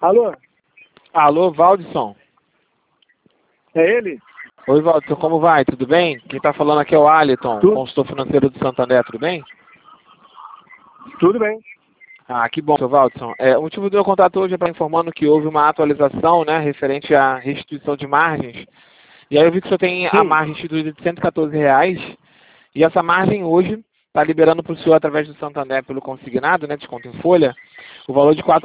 Alô? Alô, Valdisson. É ele? Oi, Valdisson, como vai? Tudo bem? Quem está falando aqui é o Aliton, consultor financeiro do Santander, tudo bem? Tudo bem. Ah, que bom, seu Valdisson. O motivo do meu contato hoje é para informando que houve uma atualização, né, referente à restituição de margens. E aí eu vi que o senhor tem a margem instituída de R$114, e essa margem hoje está liberando para o senhor, através do Santander, pelo consignado, né, desconto em folha, o valor de R$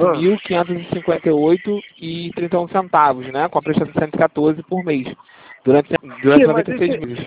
4.558,31, né, com a prestação de 114 por mês, durante 96 meses.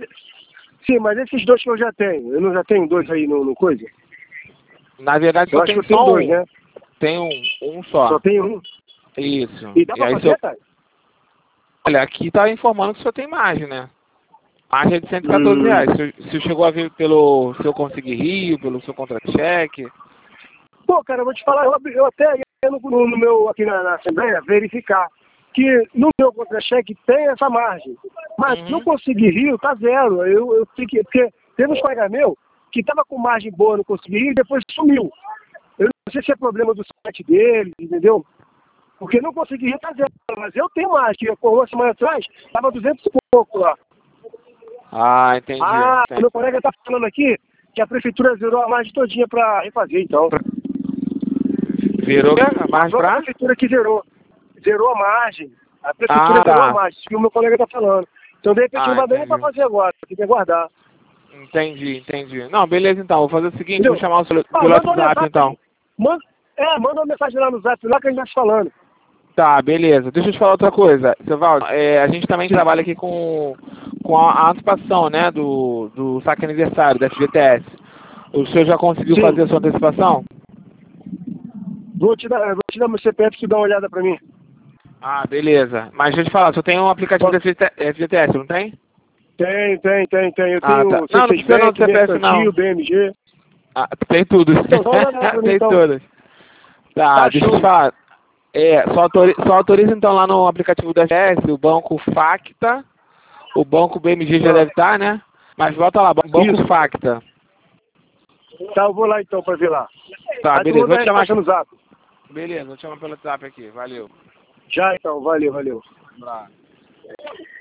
Mas esses dois que eu já tenho, eu não já tenho dois aí no coisa? Na verdade, eu só acho tem que eu tenho só dois, um. né? Tem um só. Só tem um? Isso. E dá pra fazer, cara? Olha, aqui tá informando que só tem margem, né? Margem é de R$114. Se chegou a ver pelo seu Conseguir Rio, pelo seu contra-cheque. Pô, cara, eu vou te falar, eu até ia no meu, aqui na Assembleia, verificar que no meu contra-cheque tem essa margem. Mas se eu conseguir Rio, tá zero. Eu tenho que, porque teve uns colegas meus que tava com margem boa no Conseguir Rio e depois sumiu. Eu não sei se é problema do site deles, entendeu? Porque não consegui Rio, tá zero. Mas eu tenho margem, que por uma semana atrás tava 200 e pouco lá. Ah, entendi. O meu colega tá falando aqui que a prefeitura zerou a margem todinha pra refazer, então. Virou a margem pra? A prefeitura que zerou. Zerou a margem. A prefeitura zerou a margem, isso que o meu colega tá falando. Então, de repente, não vai dar nem pra fazer agora, tem que aguardar. Entendi. Não, beleza então. Vou fazer o seguinte, vou chamar o seu pelo WhatsApp então. Manda uma mensagem lá no Zap, lá que a gente tá se falando. Tá, beleza. Deixa eu te falar outra coisa. Seu Valdo, a gente também trabalha aqui com a antecipação, né, do saque aniversário, da FGTS. O senhor já conseguiu fazer a sua antecipação? Vou te dar meu CPF que dá uma olhada pra mim. Ah, beleza. Mas deixa eu te falar, você tem um aplicativo da FGTS, não tem? Tem. Eu tenho tá. Não precisa não do CPF não. BMG. Ah, tem tudo. Então, tem todas. Tá, deixa eu te falar. Só autoriza então lá no aplicativo da FGTS, o Banco Facta, o Banco BMG já deve estar, né? Mas volta lá, Banco Facta. Tá, eu vou lá então pra ver lá. Tá, beleza, vou te chamar no Zap. Beleza, vou te chamar pelo WhatsApp aqui, valeu. Já então, valeu. Um abraço.